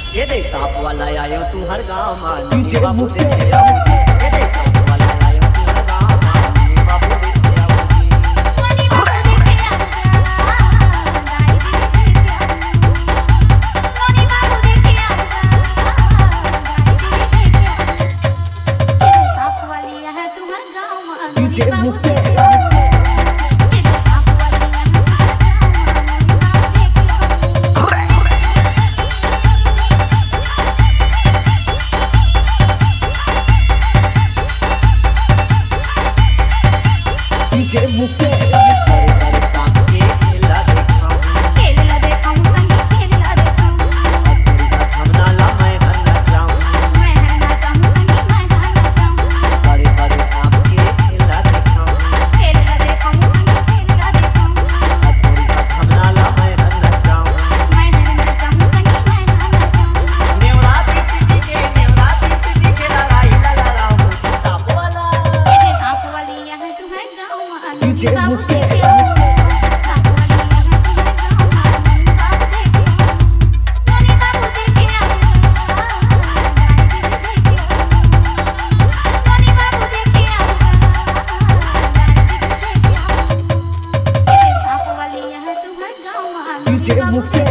ये दे सांप वाला आयो तू हर गाँव मान डीजे बाबू मुके देखे आओ जी। ये दे सांप वाला आयो तू हर गाँव मान बाबू देखे आओ जी। डीजे मुके डीजे मुके बड़े सांप के खेला देखाऊं असुरी का थमना ला मैं हर नचाऊं बड़े बड़े सांप के खेला देखाऊं असुरी का थमना ला मैं हर नचाऊं नेवरा पीटी जी के लड़ाई लगा मुझे सांप वाला डीजे मुके डीजे मुके